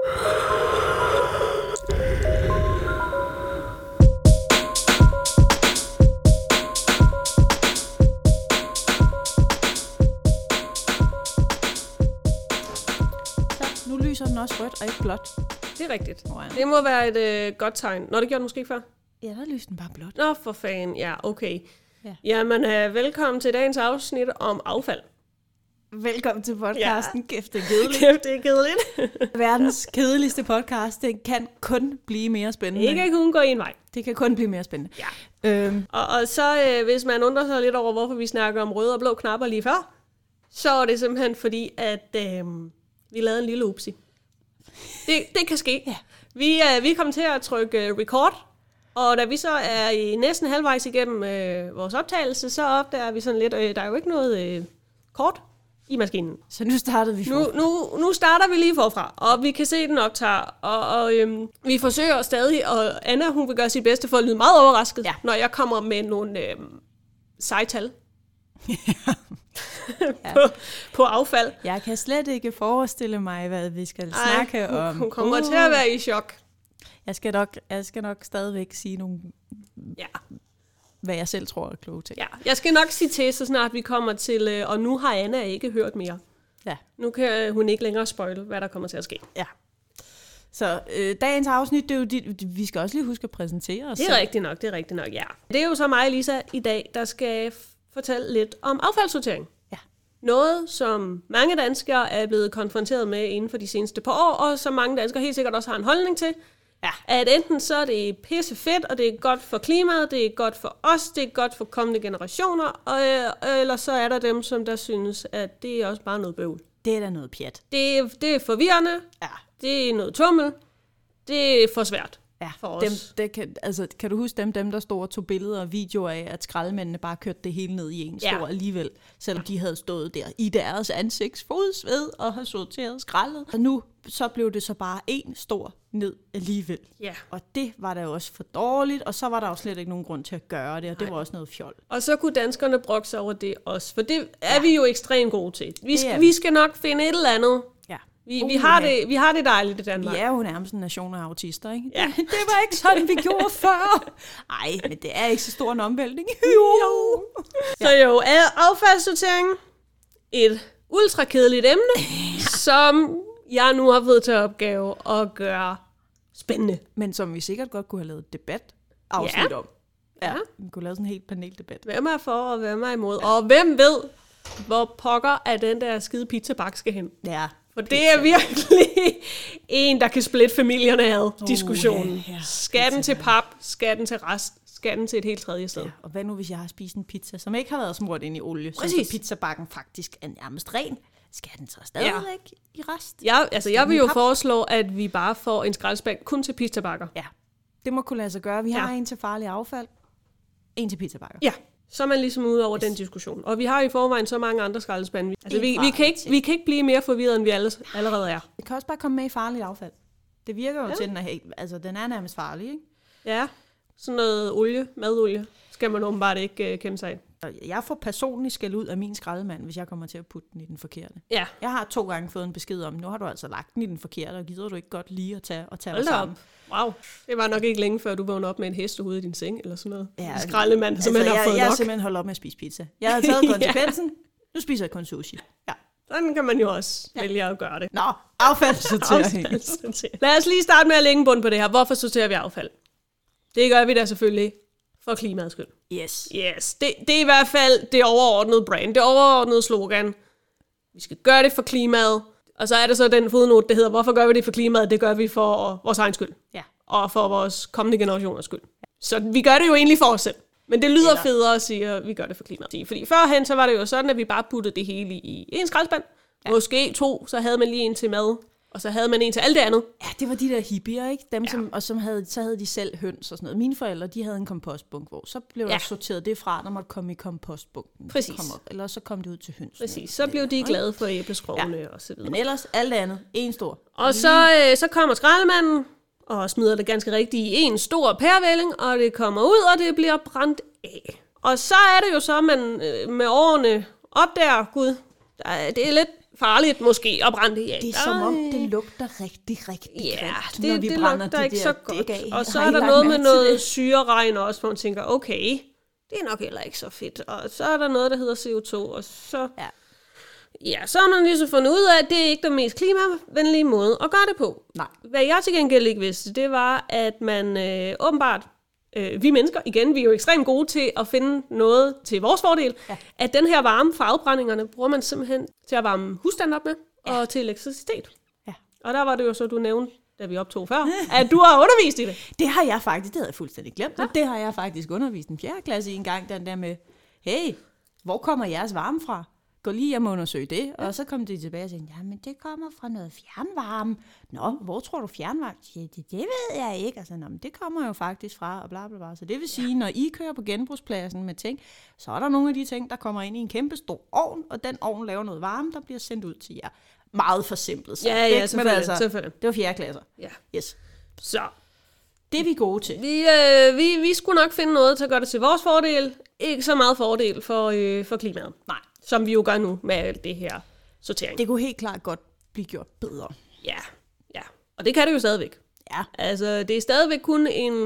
Så, nu lyser den også rødt og ikke blåt. Det er rigtigt. Det må være et godt tegn. Nå, det gjorde den måske ikke før? Ja, der lyser den bare blåt. Nå, for fanden. Ja, okay. Ja. Jamen, velkommen til dagens afsnit om affald. Velkommen til podcasten. Ja. Kæft, det er kedeligt. Kæft, det er kedeligt. Verdens kedeligste podcast. Det kan kun blive mere spændende. Det kan kun gå en vej. Det kan kun blive mere spændende. Ja. Og så, hvis man undrer sig lidt over, hvorfor vi snakker om røde og blå knapper lige før, så er det simpelthen fordi, at vi lavede en lille upsi. Det kan ske. Ja. Vi kom til at trykke record, og da vi så er i næsten halvvejs igennem vores optagelse, så opdager vi sådan lidt, der er jo ikke noget kort i maskinen. Så nu startede vi forfra. Nu starter vi lige forfra, og vi kan se, den optager, og vi forsøger stadig, og Anna, hun vil gøre sit bedste for at lyde meget overrasket, når jeg kommer med nogle sejtal på affald. Jeg kan slet ikke forestille mig, hvad vi skal snakke om. Hun kommer til at være i chok. Jeg skal nok stadigvæk sige nogle, hvad jeg selv tror er kloge ting. Ja, jeg skal nok sige til, så snart vi kommer til, og nu har Anna ikke hørt mere. Ja. Nu kan hun ikke længere spoile, hvad der kommer til at ske. Ja. Så dagens afsnit, det er jo vi skal også lige huske at præsentere os. Det er rigtigt nok, ja. Det er jo så mig, Lisa, i dag, der skal fortælle lidt om affaldssortering. Ja. Noget, som mange danskere er blevet konfronteret med inden for de seneste par år, og som mange danskere helt sikkert også har en holdning til. Ja. At enten så er det pisse fedt, og det er godt for klimaet, det er godt for os, det er godt for kommende generationer, eller så er der dem, som der synes, at det er også bare noget bøvl. Det er da noget pjat. Det er forvirrende, det er noget tummel, det er for svært for os. Kan du huske dem, der stod og tog billeder og videoer af, at skraldemændene bare kørte det hele ned i en stor alligevel, selvom de havde stået der i deres ansigtsfodsved og havde sorteret skraldet. Og nu så blev det så bare en stor ned alligevel. Ja. Og det var da også for dårligt, og så var der jo slet ikke nogen grund til at gøre det, og det var også noget fjol. Og så kunne danskerne brokke sig over det også, for det er vi jo ekstremt gode til. Vi skal nok finde et eller andet. Ja. Vi har det dejligt i Danmark. Vi er jo nærmest en nation af autister, ikke? Ja. Det var ikke sådan, vi gjorde før. Ej, men det er ikke så stor en omvæltning. Jo. Så jo, affaldssortering, et ultrakedeligt emne, som jeg nu har fået til opgave at gøre spændende. Men som vi sikkert godt kunne have lavet et debat-afsnit om. Ja, vi kunne lave sådan en helt paneldebat. Hvem er for, og hvem er imod? Og hvem ved, hvor pokker er den der skide pizzabak skal hen? Ja. For det er virkelig en, der kan splitte familierne ad, diskussionen. Skal den til pap, skal den til rest, skal den til et helt tredje sted. Ja, og hvad nu, hvis jeg har spist en pizza, som ikke har været smurt ind i olie, så pizzabakken faktisk er nærmest ren? Skal den så stadigvæk i rest? Ja, altså jeg vil jo foreslå, at vi bare får en skraldespand kun til pizzabakker. Ja, det må kunne lade sig gøre. Vi har en til farlig affald, en til pizzabakker. Ja, så er man ligesom ude over den diskussion. Og vi har i forvejen så mange andre skraldespande. Altså vi kan ikke blive mere forvirret, end vi allerede er. Det kan også bare komme med i farligt affald. Det virker jo til, den er nærmest farlig, ikke? Ja, sådan noget madolie, skal man åbenbart ikke kende sig af. Jeg får personligt skæld ud af min skraldemand, hvis jeg kommer til at putte den i den forkerte. Ja. Jeg har 2 gange fået en besked om, nu har du altså lagt den i den forkerte, og gider du ikke godt lige at tage dig sammen. Wow, det var nok ikke længe før du vågnede op med en hestehoved i din seng, eller sådan noget. Ja, skraldemand, som man har fået nok. Jeg har simpelthen holdt op med at spise pizza. Jeg har taget konsekvensen, nu spiser jeg kun sushi. Ja. Sådan kan man jo også vælge at gøre det. Nå, affaldssortering. Lad os lige starte med at lægge en bund på det her. Hvorfor sorterer vi affald? Det gør vi da selvfølgelig for klimaets skyld. Yes. Det er i hvert fald det overordnede brand, det overordnede slogan. Vi skal gøre det for klimaet. Og så er der så den fodnote, der hedder, hvorfor gør vi det for klimaet? Det gør vi for vores egen skyld. Ja. Og for vores kommende generationers skyld. Så vi gør det jo egentlig for os selv. Men det lyder federe at sige, at vi gør det for klimaet. Fordi førhen, så var det jo sådan, at vi bare puttede det hele i en skraldespand. Ja. Måske 2, så havde man lige en til mad. Og så havde man en til alt det andet. Ja, det var de der hippier, ikke? Dem, så havde de selv høns og sådan noget. Mine forældre, de havde en kompostbunk, hvor så blev der sorteret det fra, når man kom i kompostbunken. Præcis. Eller så kom det ud til høns. Præcis, så blev de glade for æbleskrovene og så videre. Men ellers alt andet, en stor. Og så kommer skraldemanden og smider det ganske rigtigt i en stor pærevælling, og det kommer ud, og det bliver brændt af. Og så er det jo så, man med årene opdager, gud, Det er lidt farligt måske at brænde det af. Det er som om, det lugter rigtig grimt, når vi det brænder lugter de ikke der så godt. af. Og så er der noget med noget syreregn også, hvor man tænker, okay, det er nok heller ikke så fedt. Og så er der noget, der hedder CO2, og så... Ja, så har man lige så fundet ud af, at det er ikke den mest klimavenlige måde at gøre det på. Nej. Hvad jeg til gengæld ikke vidste, det var, at man åbenbart, vi mennesker, igen, vi er jo ekstremt gode til at finde noget til vores fordel, at den her varme fra afbrændingerne bruger man simpelthen til at varme husstanden op med, og til elektricitet. Ja. Og der var det jo så, du nævnte, da vi optog før, at du har undervist i det. Det har jeg faktisk, det havde jeg fuldstændig glemt, og det har jeg faktisk undervist i en 4. klasse i en gang, den der med, hey, hvor kommer jeres varme fra? Gå lige hjem og undersøge det, og så kom de tilbage og sagde, men det kommer fra noget fjernvarme. Nå, hvor tror du fjernvarme? Ja, det ved jeg ikke. Altså, men det kommer jo faktisk fra, og bla bla bla. Så det vil sige, når I kører på genbrugspladsen med ting, så er der nogle af de ting, der kommer ind i en kæmpe stor ovn, og den ovn laver noget varme, der bliver sendt ud til jer. Meget forsimplet. Så. Ja, selvfølgelig. Det var 4. klasser. Ja. Yes. Så. Det er vi gode til. Vi skulle nok finde noget til at gøre det til vores fordel. Ikke så meget fordel for klimaet. Nej. Som vi jo gør nu med alt det her sortering. Det kunne helt klart godt blive gjort bedre. Ja. Og det kan det jo stadigvæk. Ja. Altså, det er stadigvæk kun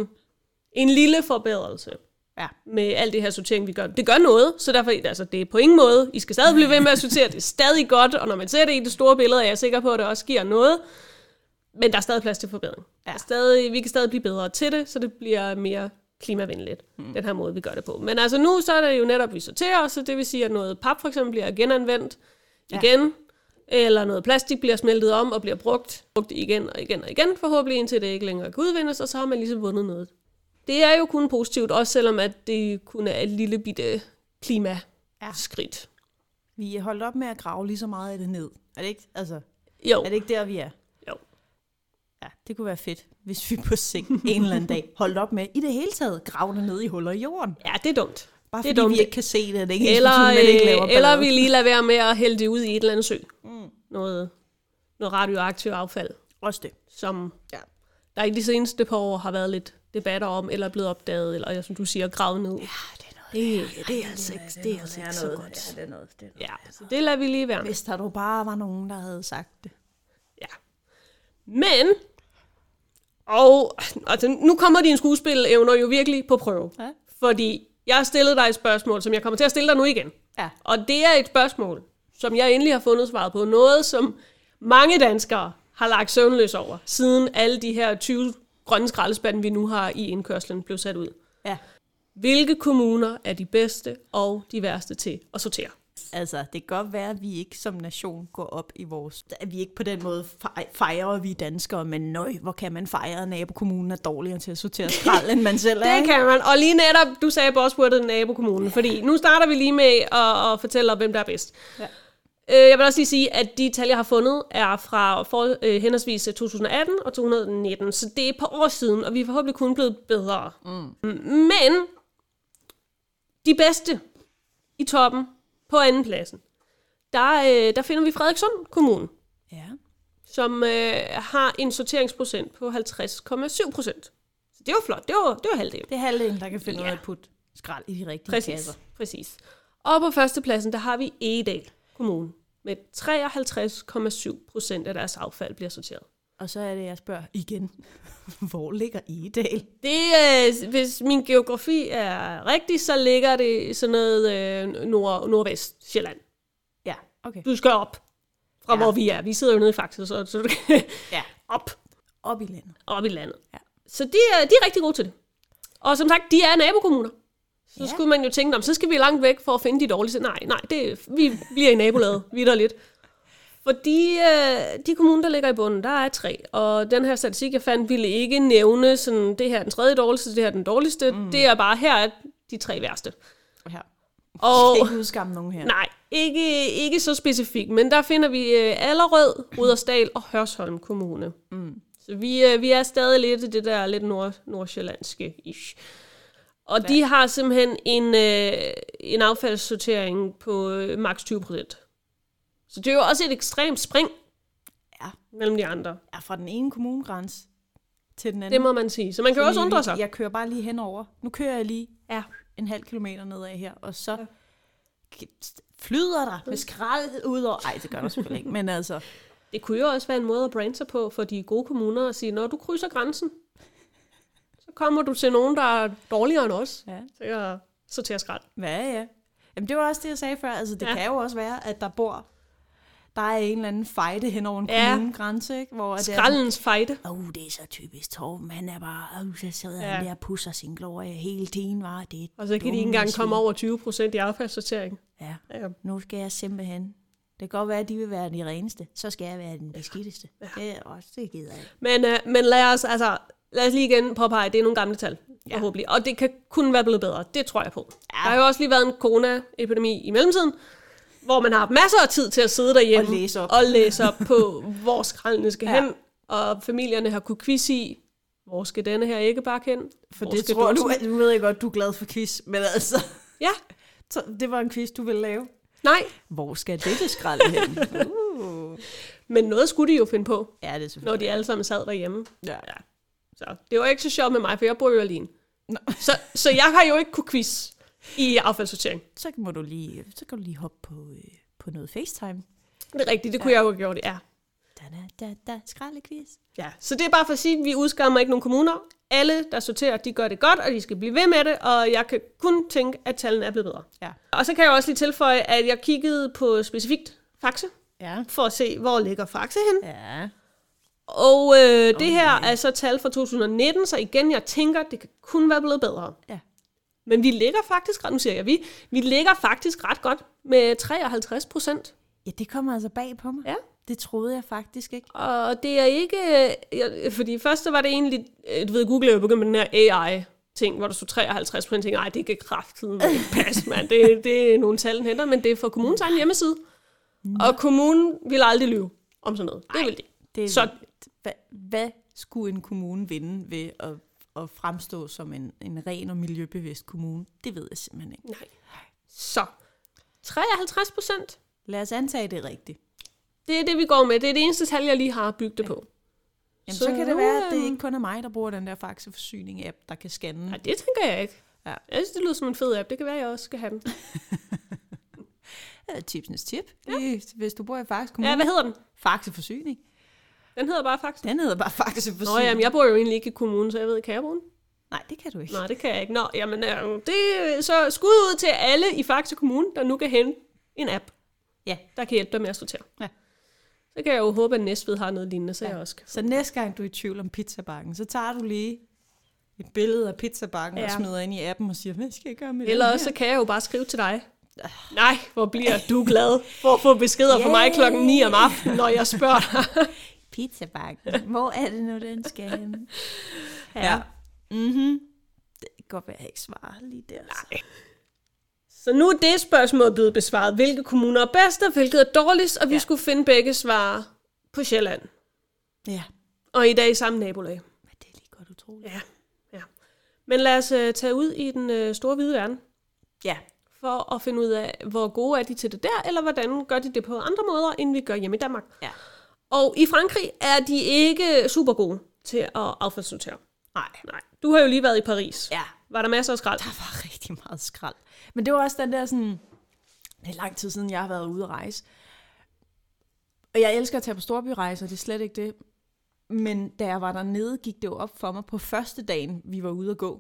en lille forbedrelse. Ja. Med alt det her sortering, vi gør. Det gør noget, så derfor, altså, det er på ingen måde. I skal stadig blive ved med at sortere. Det er stadig godt, og når man ser det i det store billede, er jeg sikker på, at det også giver noget. Men der er stadig plads til forbedring. Ja. Vi kan stadig blive bedre til det, så det bliver mere klimavenligt, den her måde, vi gør det på. Men altså nu, så er det jo netop, vi sorterer, så det vil sige, at noget pap for eksempel bliver genanvendt igen, eller noget plastik bliver smeltet om og bliver brugt igen og igen og igen, forhåbentlig indtil det ikke længere kan udvindes, og så har man ligesom vundet noget. Det er jo kun positivt, også selvom at det kun er et lille bitte klimaskridt. Vi er holdt op med at grave lige så meget af det ned. Er det ikke? Altså, jo. Er det ikke der, vi er? Jo. Ja, det kunne være fedt, hvis vi på sigt en eller anden dag holdt op med i det hele taget grave det ned i huller i jorden. Ja, det er dumt. Bare fordi vi ikke kan se det, det ikke eller vi lige lader være med at hælde det ud i et eller andet sø. Noget radioaktivt affald. Også det. Som der i de seneste par år har været lidt debatter om, eller blevet opdaget, eller som du siger, gravet ned. Ja, det er altså ikke så godt. Ja, det er noget. Ja, så det lader vi lige være med. Hvis der dog bare var nogen, der havde sagt det. Ja. Men, og altså, nu kommer dine skuespilevner jo virkelig på prøve. Ja. Fordi jeg har stillet dig et spørgsmål, som jeg kommer til at stille dig nu igen. Ja. Og det er et spørgsmål, som jeg endelig har fundet svaret på. Noget, som mange danskere har lagt søvnløs over, siden alle de her 20 grønne skraldespande, vi nu har i indkørslen, blev sat ud. Ja. Hvilke kommuner er de bedste og de værste til at sortere? Altså, det kan godt være, at vi ikke som nation går op i vores... At vi ikke på den måde fejrer, vi danskere, men nøj, hvor kan man fejre, at nabokommunen er dårligere til at sortere skrald, end man selv er? Det kan man, og lige netop, du sagde buzzwordet nabokommunen, fordi nu starter vi lige med at fortælle om, hvem der er bedst. Ja. Jeg vil også lige sige, at de tal, jeg har fundet, er fra henholdsvis 2018 og 2019, så det er et par år siden, og vi er forhåbentlig kun blevet bedre. Men de bedste i toppen på andenpladsen, der finder vi Frederikssund Kommune, som har en sorteringsprocent på 50,7%. Så det var flot, det var halvdelen. Det er halvdelen, der kan finde ud af at putte skrald i de rigtige kasser. Præcis. Og på førstepladsen, der har vi Egedal Kommune, med 53,7% af deres affald bliver sorteret. Og så er det, jeg spørger igen, hvor ligger Egedal? Hvis min geografi er rigtig, så ligger det sådan noget nordvest Sjælland. Ja, okay. Du skal op fra hvor vi er. Vi sidder jo nede i Faxe, så du kan op. Op i landet. Op i landet. Ja. Så de er rigtig gode til det. Og som sagt, de er nabokommuner. Så skulle man jo tænke, så skal vi langt væk for at finde de dårligste. Nej, vi bliver i nabolaget, lidt. For de kommuner, der ligger i bunden, der er 3. Og den her statistik, jeg fandt, ville ikke nævne, sådan, det her er den tredje dårligste, det her er den dårligste. Det er bare, her er de 3 værste. Ja. Og ikke udskamme nogen her. Nej, ikke så specifikt, men der finder vi Allerød, Rudersdal og Hørsholm Kommune. Så vi er stadig lidt i det der lidt nordsjællandske-ish. Og de har simpelthen en affaldssortering på maks 20%. Så det er jo også et ekstremt spring mellem de andre. Ja, fra den ene kommunegrænse til den anden. Det må man sige. Så man kan jo også undre sig. Jeg kører bare lige henover. Nu kører jeg lige en halv kilometer nedad her, og så flyder der med skrald ud over... Ej, det gør der selvfølgelig ikke, men altså... Det kunne jo også være en måde at brande sig på for de gode kommuner at sige, når du krydser grænsen, så kommer du til nogen, der er dårligere end os. Ja. Så jeg sorterer skrald. Ja. Jamen, det var også det, jeg sagde før. Altså, det kan jo også være, at der er en eller anden fejde hen over en kommunegrænse, ikke? Hvor Skraldens fejde. Det er så typisk Torben. Han er bare, så sidder han der og pusser sin glorie hele tiden. Det og så kan de ikke engang komme over 20% i affaldssortering. Ja, nu skal jeg simpelthen... Det kan godt være, at de vil være de reneste. Så skal jeg være den beskidteste. Ja. Det gider jeg. Men lad os lige igen påpege, det er nogle gamle tal, forhåbentlig. Og det kan kun være blevet bedre. Det tror jeg på. Ja. Der har jo også lige været en coronaepidemi i mellemtiden, hvor man har haft masser af tid til at sidde derhjemme og læse op på, hvor skraldene skal hen. Og familierne har kunne quiz i, hvor skal denne her æggebakke hen? For det tror du, nu ved jeg godt, du er glad for quiz, men altså... Ja. Så det var en quiz, du ville lave? Nej. Hvor skal dette skrald hen? Men noget skulle de jo finde på, ja, det når de alle sammen sad derhjemme. Ja. Så det var ikke så sjovt med mig, for jeg bor jo alene. Så jeg har jo ikke kunne quiz i affaldssortering. Så kan du lige hoppe på noget FaceTime. Det er rigtigt, det kunne jeg jo have gjort, ja. Skraldequiz. Ja, så det er bare for at sige, at vi udskammer ikke nogen kommuner. Alle, der sorterer, de gør det godt, og de skal blive ved med det, og jeg kan kun tænke, at tallene er blevet bedre. Ja. Og så kan jeg også lige tilføje, at jeg kiggede på specifikt Faxe, for at se, hvor ligger Faxe hen. Ja. Og det her er så tal fra 2019, så igen, jeg tænker, det kan kun være blevet bedre. Ja. Men vi ligger faktisk, nu siger jeg vi ligger faktisk ret godt med 53%. Ja, det kommer altså bag på mig. Ja. Det troede jeg faktisk ikke. Og det er ikke... Fordi først var det egentlig... Du ved, Google er jo begyndt med den her AI-ting, hvor der stod 53%. Tænker, ej, det kan kraften ikke passe, mand. Det er nogle tal, den henter, men det er for kommunens egen hjemmeside. Og kommunen vil aldrig lyve om sådan noget. Det vil de. Så hvad skulle en kommune vinde ved at fremstå som en ren og miljøbevidst kommune? Det ved jeg simpelthen ikke. Nej. Så 53%. Lad os antage, det er rigtigt. Det er det, vi går med. Det er det eneste tal, jeg lige har bygget det på. Jamen, så kan det være, at det ikke kun er mig, der bruger den der Faxe-forsyning-app, der kan scanne. Nej, det tænker jeg ikke. Ja. Jeg synes, det lyder som en fed app. Det kan være, at jeg også skal have den. Tipsens tip. Ja. Hvis du bor i Faxe Kommune. Ja, hvad hedder den? Faxe-forsyning. Den hedder bare Faxe? Den hedder bare Faxe-forsyning. Nå, jamen, jeg bor jo egentlig ikke i kommunen, så jeg ved, kan jeg bruge den? Nej, det kan du ikke. Nej, det kan jeg ikke. Nå, jamen, så skud ud til alle i Faxe Kommune, der nu kan hente en app. Ja. Der kan hjælpe dig med at sortere. Ja. Så kan jeg jo håbe, at Næstved har noget lignende, så jeg også kan. Så næste gang du er i tvivl om pizzabakken, så tager du lige et billede af pizzabakken og smider ind i appen og siger, hvad skal jeg gøre med det? Eller også så kan jeg jo bare skrive til dig. Nej, hvor bliver du glad for at få beskeder fra mig 9:00 om aftenen, når jeg spørger dig. Pizzabakken, hvor er det nu, den skal hen? Ja. Mm-hmm. Det kan godt være, jeg ikke svarer lige der. Nej. Så nu er det spørgsmål blevet besvaret. Hvilke kommuner er bedst, og hvilket er dårligst, og vi skulle finde begge svar på Sjælland. Ja. Og i dag i samme nabolag. Men det er lige godt utroligt. Ja. Men lad os tage ud i den store hvide verden. Ja. For at finde ud af, hvor gode er de til det der, eller hvordan gør de det på andre måder, end vi gør hjemme i Danmark. Ja. Og i Frankrig er de ikke super gode til at affaldssortere. Nej. Du har jo lige været i Paris. Ja. Var der masser af skrald? Der var rigtig meget skrald. Men det var også den der sådan... Det er lang tid siden, jeg har været ude at rejse. Og jeg elsker at tage på storbyrejser, det er slet ikke det. Men da jeg var dernede, gik det jo op for mig på første dagen, vi var ude at gå,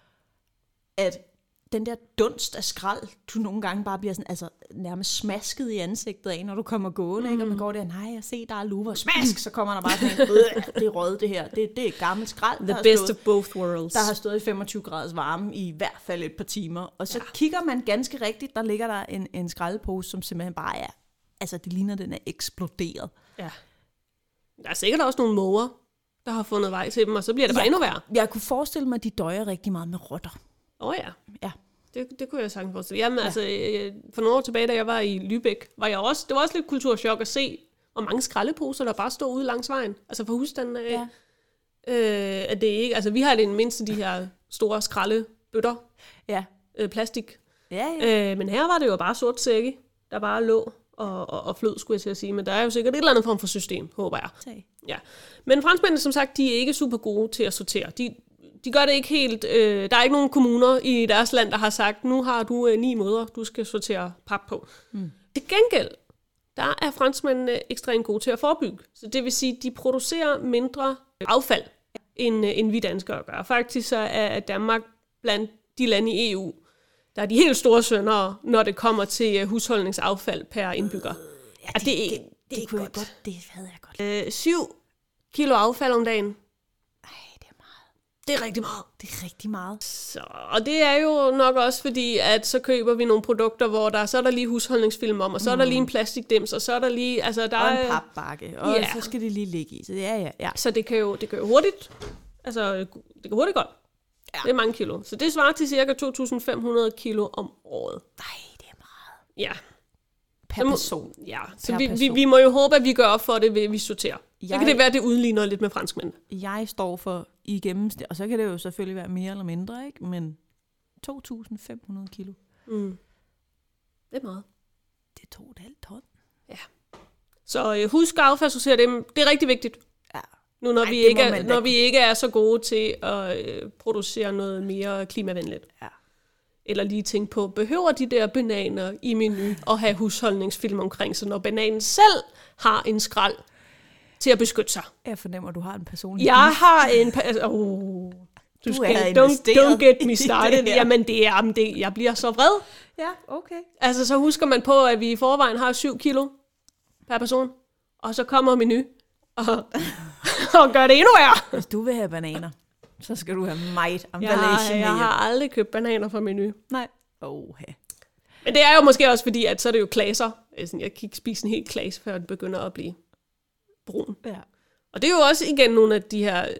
at den der dunst af skrald, du nogle gange bare bliver sådan, altså nærmest smasket i ansigtet af, når du kommer gående, ikke? Og man går der, nej, jeg ser, der er luver, smask, så kommer der bare sådan en, det er rød det her, det er gammelt skrald. The best of both worlds. Der har stået i 25 graders varme i hvert fald et par timer, og så kigger man ganske rigtigt, der ligger der en skraldepose, som simpelthen bare er, altså det ligner, den er eksploderet. Ja. Der er sikkert også nogle måger, der har fundet vej til dem, og så bliver det bare endnu værre. Jeg kunne forestille mig, at de døjer rigtig meget med rotter. Ja. Det kunne jeg sagtens forestille. Jamen, altså, for nogle år tilbage, da jeg var i Lübeck, det var også lidt kulturschok at se, hvor mange skraldeposer, der bare stod ude langs vejen. Altså for husstanden af, at det ikke... Altså, vi har det mindste de her store skraldebøtter. Ja. Plastik. Ja. Men her var det jo bare sort sække, der bare lå og flød, skulle jeg til at sige. Men der er jo sikkert et eller andet form for system, håber jeg. Ja. Men franskmændene, som sagt, de er ikke super gode til at sortere. de gør det ikke helt. Der er ikke nogen kommuner i deres land, der har sagt, nu har du 9 måder, du skal sortere pap på. Til gengæld, der er franskmændene ekstremt gode til at forebygge. Så det vil sige, de producerer mindre affald, end vi danskere gør. Faktisk så er Danmark blandt de lande i EU, der er de helt store syndere, når det kommer til husholdningsaffald per indbygger. Det kunne jeg godt. Det havde jeg godt. 7 kilo affald om dagen. Det er meget. Det er rigtig meget. Det er rigtig meget. Så, og det er jo nok også fordi, at så køber vi nogle produkter, hvor så er der lige husholdningsfilm om, og så er der lige en plastikdims, og så er der lige... Altså, der og en papbakke, og så skal det lige ligge i. Så ja. Så det kan jo hurtigt... Altså, det kan hurtigt godt. Ja. Det er mange kilo. Så det svarer til cirka 2.500 kilo om året. Nej, det er meget. Ja. Per person. Ja, så vi må jo håbe, at vi gør op for det, ved at vi sorterer. Så kan det være, at det udligner lidt med franskmænd. Jeg står for i gennemsnit, og så kan det jo selvfølgelig være mere eller mindre, ikke? Men 2.500 kilo. Det er meget. Det er 2,5 ton. Ja. Så husk at affaldssortere dem. Det er rigtig vigtigt. Ja. Nu når vi ikke er så gode til at producere noget mere klimavenligt. Ja. Eller lige tænke på, behøver de der bananer i menu og have husholdningsfilm omkring sig, når bananen selv har en skrald til at beskytte sig. Jeg fornemmer, du har en personlig... Jeg har en... Don't get me started. Ja. Jamen, jeg bliver så vred. Ja, okay. Altså, så husker man på, at vi i forvejen har 7 kilo per person, og så kommer menu og gør det endnu værre. Hvis du vil have bananer, så skal du have meget emballage. Jeg har aldrig købt bananer fra Menu. Nej. Men det er jo måske også fordi, at så er det jo klaser. Jeg kan ikke spise en hel klase, før det begynder at blive brun. Ja. Og det er jo også igen nogle af de her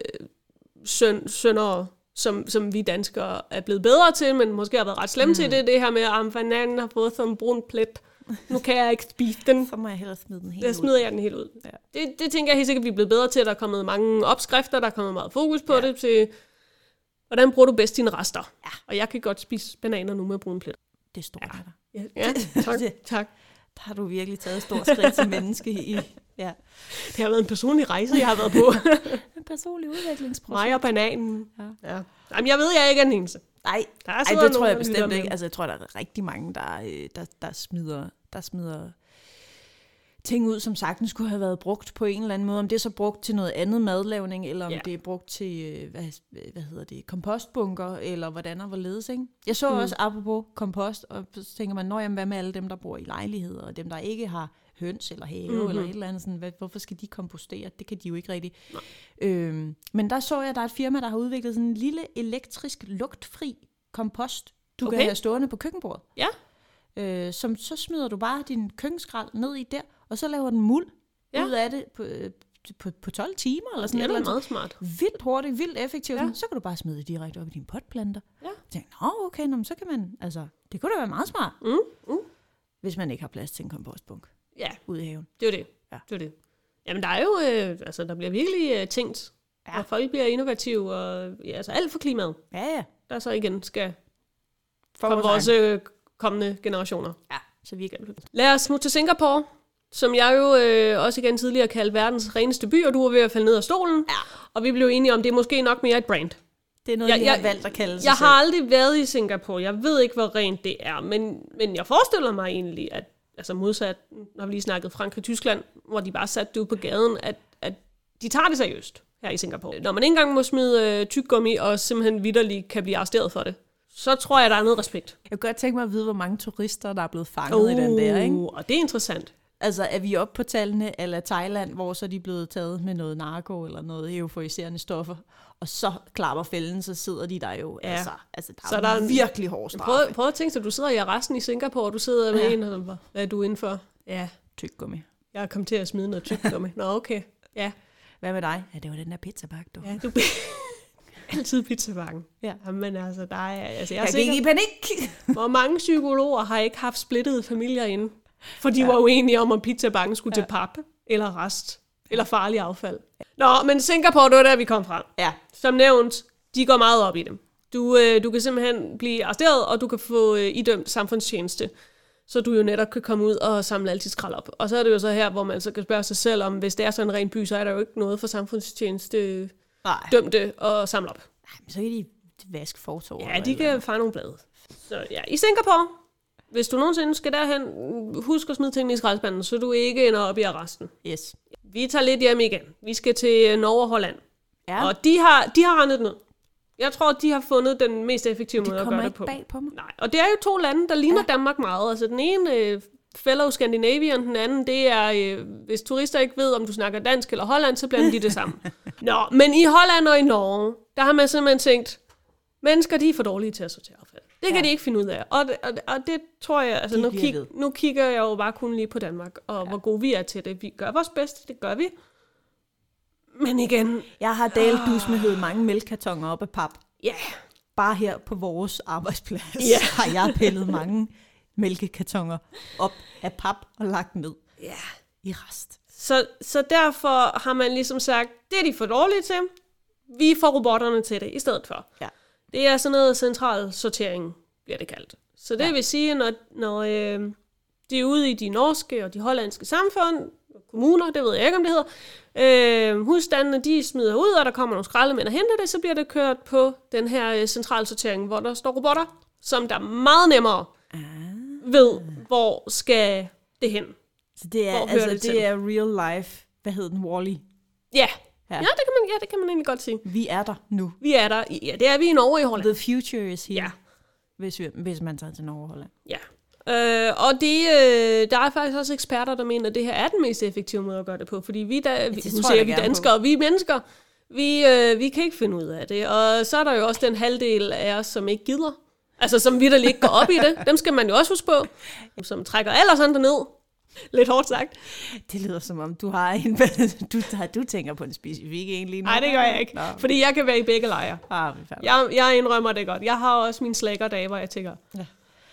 syndere, som vi danskere er blevet bedre til, men måske har været ret slemme til det her med, at bananen har fået sådan en brun plet. Nu kan jeg ikke spise den. Så må jeg hellere smide den helt ud. Der smider jeg den helt ud. Ja. Det tænker jeg helt sikkert, at vi er blevet bedre til. Der er kommet mange opskrifter, der er kommet meget fokus på det, til hvordan bruger du bedst dine rester. Ja. Og jeg kan godt spise bananer nu med brun plet. Det står der. Ja, tak. Der har du virkelig taget et stort skridt som menneske i. Ja. Det har været en personlig rejse, jeg har været på. En personlig udviklingsproces. Mig og bananen. Ja. Jamen, jeg ved, jeg ikke er den eneste. Nej, det tror jeg bestemt ikke. Altså, jeg tror, der er rigtig mange, der smider ting ud, som sagtens skulle have været brugt på en eller anden måde. Om det er så brugt til noget andet madlavning, eller om det er brugt til, hvad hedder det, kompostbunker, eller hvordan og hvorledes, ikke? Jeg så også, apropos kompost, og så tænker man, hvad med alle dem, der bor i lejligheder, og dem, der ikke har høns eller have, eller et eller andet sådan, hvorfor skal de kompostere? Det kan de jo ikke rigtig. Men der så jeg, der er et firma, der har udviklet sådan en lille elektrisk lugtfri kompost, du kan have stående på køkkenbordet. Ja. Så smider du bare din køkkenskrald ned i der, og så laver den muld ud af det på 12 timer. Eller sådan det er meget smart. Vildt hurtigt, vildt effektivt. Ja. Så kan du bare smide det direkte op i dine potplanter. Ja. Og tænke, okay, så kan man, altså, det kunne da være meget smart. Hvis man ikke har plads til en kompostbunk ude i haven. Det er det. Ja. Det er det. Jamen, der er jo, der bliver virkelig tænkt, og folk bliver innovative, og altså alt for klimaet. Ja. Der så igen skal komme vores kommende generationer. Ja, så vi kan. Lad os smutte til Singapore, som jeg jo også igen tidligere kaldte verdens reneste by, og du var ved at falde ned af stolen. Ja. Og vi blev enige om, det er måske nok mere et brand. Det er noget, jeg har valgt at kalde sig Jeg har aldrig været i Singapore. Jeg ved ikke, hvor rent det er, men jeg forestiller mig egentlig, at altså modsat, når vi lige snakket Frankrig-Tyskland, hvor de bare satte det ud på gaden, at de tager det seriøst her i Singapore. Når man ikke engang må smide tyggegummi og simpelthen vitterligt kan blive arresteret for det, så tror jeg, der er noget respekt. Jeg kunne godt tænke mig at vide, hvor mange turister, der er blevet fanget i den der, ikke? Og det er interessant. Altså, er vi oppe på tallene eller Thailand, hvor så er de blevet taget med noget narko eller noget euforiserende stoffer, og så klapper fælden, så sidder de der jo. Ja. Altså der er virkelig hård straffe. Prøv at tænke sig, du sidder i arresten i Singapore, og du sidder med en, og hvad er du inde for? Ja, tyggegummi. Jeg er kommet til at smide noget tyggegummi. Nå, okay. Ja. Hvad med dig? Ja, det var den der pizzabakke, du. Ja, du altid pizzabakken. Ja, men altså, der er... Altså, jeg gik i panik! Hvor mange psykologer har ikke haft splittede familier inde? For de var uenige om pizzabakken skulle til pap, eller rest, eller farlig affald. Nå, men Singapore, det var der, vi kom fra. Ja. Som nævnt, de går meget op i dem. Du kan simpelthen blive arresteret, og du kan få idømt samfundstjeneste, så du jo netop kan komme ud og samle alt dit skrald op. Og så er det jo så her, hvor man så kan spørge sig selv om, hvis det er sådan en ren by, så er der jo ikke noget for samfundstjeneste dømte at samle op. Så kan de vaske fortov. Ja, de kan fange nogle blade. Så ja, i Singapore, hvis du nogensinde skal derhen, husk at smide tingene i skraldespanden, så du ikke ender op i arresten. Yes. Vi tager lidt hjem igen. Vi skal til Norge og Holland. Ja. Og de har rendet ned. Jeg tror, de har fundet den mest effektive måde at gøre det på. Det kommer ikke bag på mig. Nej, og det er jo 2 lande, der ligner Danmark meget. Altså den ene, fellow Scandinavian, den anden, det er, hvis turister ikke ved, om du snakker dansk eller hollandsk, så blander de det sammen. Nå, men i Holland og i Norge, der har man simpelthen tænkt, mennesker, de er for dårlige til at sortere affald. Det kan de ikke finde ud af. Og det tror jeg, altså nu kigger jeg jo bare kun lige på Danmark, og hvor gode vi er til det. Vi gør vores bedste, det gør vi. Men igen... Jeg har daldusmehed mange mælkekartoner op af pap. Ja. Yeah. Bare her på vores arbejdsplads har jeg pillet mange mælkekartoner op af pap og lagt ned i rest. Så derfor har man ligesom sagt, det er de for dårlige til. Vi får robotterne til det i stedet for. Ja. Det er sådan noget central sortering, bliver det kaldt. Så det vil sige, når de er ude i de norske og de hollandske samfund, kommuner, det ved jeg ikke, om det hedder, husstandene, de smider ud, og der kommer nogle skraldemænd og henter det, så bliver det kørt på den her central sortering, hvor der står robotter, som der meget nemmere ved, hvor skal det hen. Så det er, det er real life, hvad hedder den, Wall-E? Ja. Ja, det kan man egentlig godt sige. Vi er der nu. Vi er der. Ja, det er vi i Norge i Holland. The future is here. Ja. Hvis man tager til Norge og Holland. Ja. Og der er faktisk også eksperter, der mener, at det her er den mest effektive måde at gøre det på. Fordi vi danskere, og vi mennesker, vi kan ikke finde ud af det. Og så er der jo også den halvdel af os, som ikke gider. Altså, som vitterligt ikke går op i det. Dem skal man jo også huske på. Som trækker ellers andre ned. Lidt hårdt sagt. Det lyder som om, du har du tænker på en specifik en lige nu. Nej, det gør jeg ikke. Nå. Fordi jeg kan være i begge lejre. Jeg indrømmer det godt. Jeg har også mine slækkerdage, hvor jeg tænker... Ja.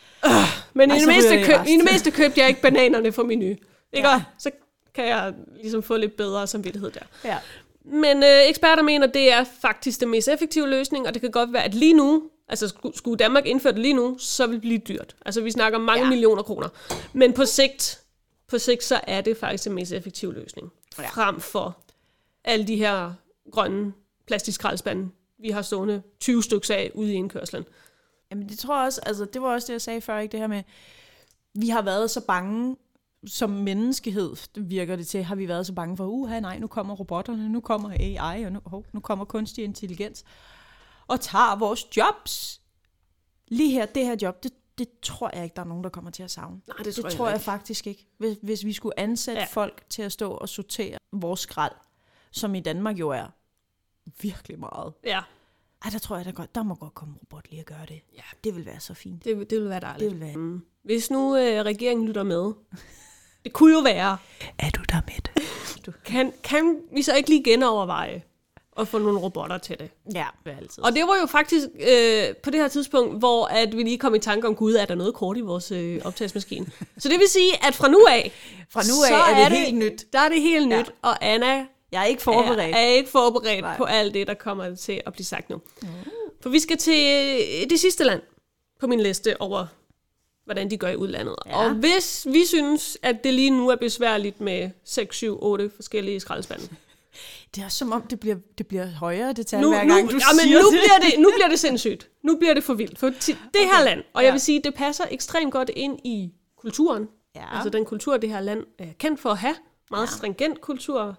Men i det meste købte jeg ikke bananerne for menu. Ikke? Ja. Så kan jeg ligesom få lidt bedre samvittighed der. Ja. Men eksperter mener, det er faktisk den mest effektive løsning, og det kan godt være, at lige nu, altså skulle Danmark indføre det lige nu, så vil det blive dyrt. Altså vi snakker mange millioner kroner. Men på sigt, så er det faktisk den mest effektive løsning. Ja. Frem for alle de her grønne plastikskraldespande, vi har stående 20 stykker af ude i indkørslen. Jamen det tror jeg også, altså det var også det, jeg sagde før, ikke det her med, vi har været så bange som menneskehed, virker det til, har vi været så bange for, nej, nu kommer robotterne, nu kommer AI, og nu kommer kunstig intelligens, og tager vores jobs. Lige her, det her job, det tror jeg ikke, der er nogen, der kommer til at savne. Nej, det tror jeg faktisk ikke. Hvis vi skulle ansætte folk til at stå og sortere vores skrald, som i Danmark jo er virkelig meget. Ja. Ej, der tror jeg, der må godt komme en robot lige at gøre det. Ja. Det vil være så fint. Det vil være dejligt. Det vil være. Hvis nu regeringen lytter med, det kunne jo være. Er du der med? Kan vi så ikke lige genoverveje og få nogle robotter til det? Ja, det er altid. Og det var jo faktisk på det her tidspunkt, hvor at vi lige kom i tanke om, Gud, er der noget kort i vores optagelsesmaskine? Så det vil sige, at fra nu af er det helt nyt. Der er det helt nyt, og Anna... Jeg er ikke forberedt. Jeg er ikke forberedt på alt det, der kommer til at blive sagt nu. For vi skal til det sidste land på min liste over, hvordan de gør i udlandet. Ja. Og hvis vi synes, at det lige nu er besværligt med 6, 7, 8 forskellige skraldespande. Det er som om, det bliver højere detalje hver gang, du siger det. Nu bliver det sindssygt. Nu bliver det for vildt. For det her land, og jeg vil sige, det passer ekstremt godt ind i kulturen. Ja. Altså den kultur, det her land er kendt for at have. Meget stringent kultur.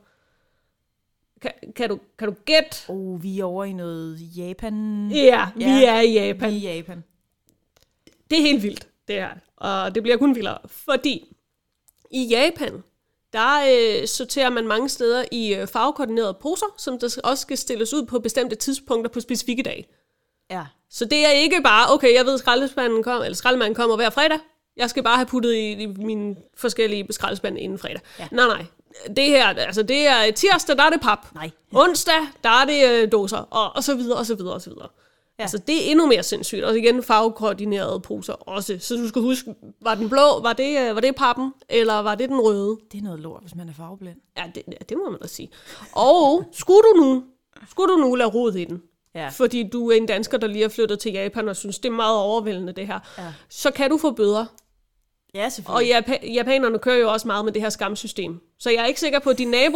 Kan du gætte? Vi er over i noget Japan. Ja, vi er i Japan. Vi er i Japan. Det er helt vildt, det her. Og det bliver kun vildere, fordi i Japan, der sorterer man mange steder i farvekoordinerede poser, som der også skal stilles ud på bestemte tidspunkter på specifikke dage. Ja. Så det er ikke bare, okay, jeg ved, skraldemanden kommer hver fredag. Jeg skal bare have puttet i mine forskellige skraldespande inden fredag. Ja. Nej. Det her, altså det er tirsdag, der er det pap. Nej. Onsdag, der er det dåser, og så videre, og så videre, og så videre. Ja. Altså det er endnu mere sindssygt. Og igen farvekoordinerede poser også. Så du skal huske, var den blå, var det pappen, eller var det den røde? Det er noget lort, hvis man er farveblind. Ja, det må man da sige. Og skulle du nu lade rod i den, fordi du er en dansker, der lige er flyttet til Japan, og synes, det er meget overvældende det her, så kan du få bøder. Ja, selvfølgelig. Og japanerne kører jo også meget med det her skamsystem. Så jeg er ikke sikker på, at dine naboer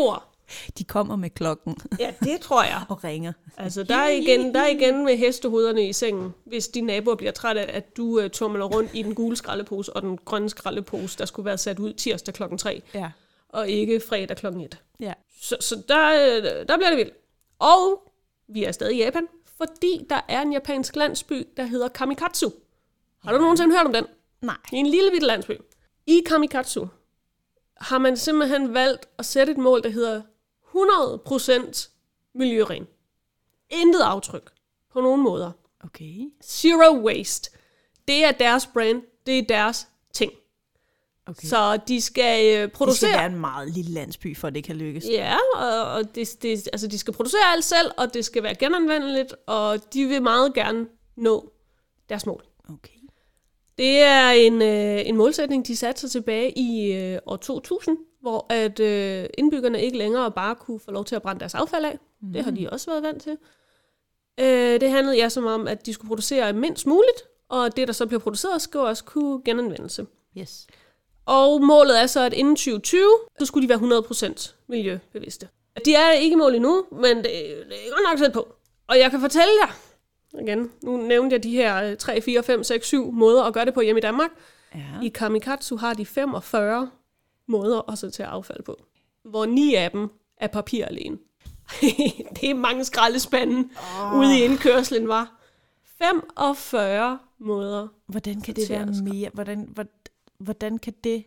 De kommer med klokken. Ja, det tror jeg. Og ringer. Altså, der er igen med hestehovederne i sengen, hvis dine naboer bliver træt af, at du tumler rundt i den gule skraldepose og den grønne skraldepose, der skulle være sat ud tirsdag klokken 3, og ikke fredag klokken 1. Ja. Så der bliver det vildt. Og vi er stadig i Japan, fordi der er en japansk landsby, der hedder Kamikatsu. Har du nogensinde hørt om den? Nej. Det er en lille bitte landsby. I Kamikatsu har man simpelthen valgt at sætte et mål, der hedder 100% miljøren. Intet aftryk på nogen måder. Okay. Zero waste. Det er deres brand. Det er deres ting. Okay. Så de skal producere... Det skal være en meget lille landsby, for at det kan lykkes. Ja, og de skal producere alt selv, og det skal være genanvendeligt, og de vil meget gerne nå deres mål. Okay. Det er en målsætning, de satte sig tilbage i år 2000, hvor at indbyggerne ikke længere bare kunne få lov til at brænde deres affald af. Mm. Det har de også været vant til. Det handlede som om, at de skulle producere mindst muligt, og det, der så bliver produceret, skal også kunne genanvendes. Yes. Og målet er så, at inden 2020, så skulle de være 100% miljøbevidste. De er ikke i mål endnu, men det er godt nok tæt på. Og jeg kan fortælle jer, igen, nu nævnte jeg de her 3, 4, 5, 6, 7 måder at gøre det på hjemme i Danmark. Ja. I Kamikatsu har de 45 måder at sortere affald på, hvor 9 af dem er papir alene. Det er mange skraldespande ude i indkørslen, var. 45 måder. Hvordan kan det være mere? Hvordan kan det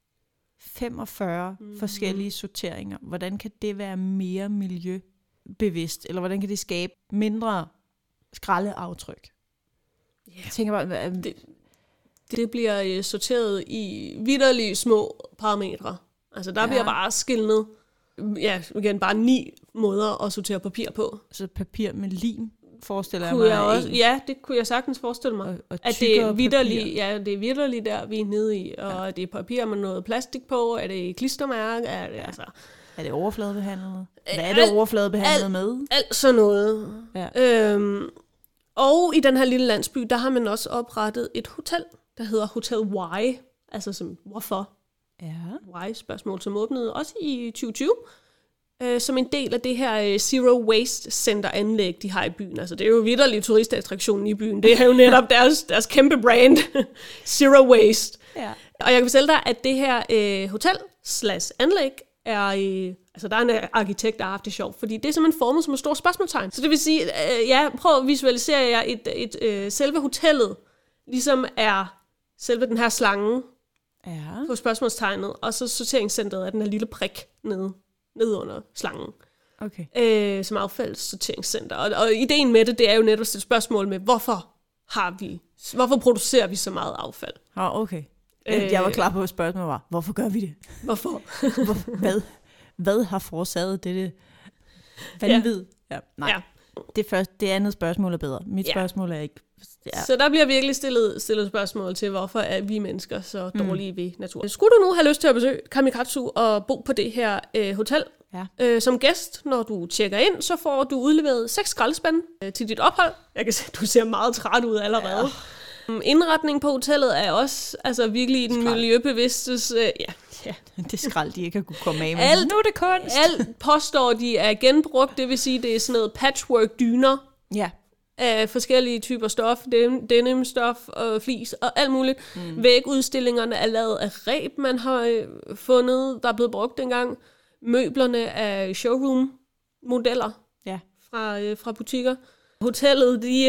45 forskellige sorteringer, hvordan kan det være mere miljøbevidst? Eller hvordan kan det skabe mindre skraldeaftryk? Yeah. Jeg tænker bare, det bliver sorteret i vitterlige små parametre. Altså der bliver bare skilnet, igen bare 9 måder at sortere papir på. Så papir med lim forestiller jeg mig også. Ja, det kunne jeg sagtens forestille mig. Og at det er vitterligt, det er vitterligt der, vi er nede i. Og det er papir med noget plastik på, er det klistermærke, er det overfladebehandlet? Hvad er det overfladebehandlet med? Alt sådan noget. Ja. Og i den her lille landsby, der har man også oprettet et hotel, der hedder Hotel Y. Altså som, hvorfor? Ja. Why-spørgsmål, som åbnede også i 2020. Som en del af det her Zero Waste Center-anlæg, de har i byen. Altså det er jo vitterlig turistattraktionen i byen. Det er jo netop deres kæmpe brand, Zero Waste. Ja. Og jeg kan fortælle dig, at det her hotel/anlæg er... altså der er en arkitekt, der har haft det sjovt, fordi det er simpelthen formet som et stort spørgsmålstegn. Så det vil sige, prøv at visualisere jer selve hotellet, ligesom er selve den her slange på spørgsmålstegnet, og så sorteringscentret er den her lille prik nede under slangen. Okay. Som affaldssorteringscenter. Og ideen med det er jo netop et spørgsmål med, hvorfor producerer vi så meget affald? Okay. Jeg var klar på, at spørgsmålet var, hvorfor gør vi det? Hvorfor? Hvad har forårsaget dette vanvid? Ja. Nej. Ja. Det andet spørgsmål er bedre. Mit spørgsmål er ikke... Ja. Så der bliver virkelig stillet spørgsmål til, hvorfor er vi mennesker så dårlige ved naturen. Skulle du nu have lyst til at besøge Kamikatsu og bo på det her hotel, som gæst, når du tjekker ind, så får du udleveret 6 skraldespande til dit ophold. Jeg kan se, at du ser meget træt ud allerede. Ja. Indretningen på hotellet er også virkelig den miljøbevidstes... Det skrald, de ikke har kunne komme af med. Nu er det kunst. Alt påstår, de er genbrugt, det vil sige, det er sådan noget patchwork-dyner. Ja. Af forskellige typer stof, denimstof og flis og alt muligt. Vægudstillingerne er lavet af reb, man har fundet, der er blevet brugt engang. Møblerne er showroom-modeller fra butikker. Hotellet, vi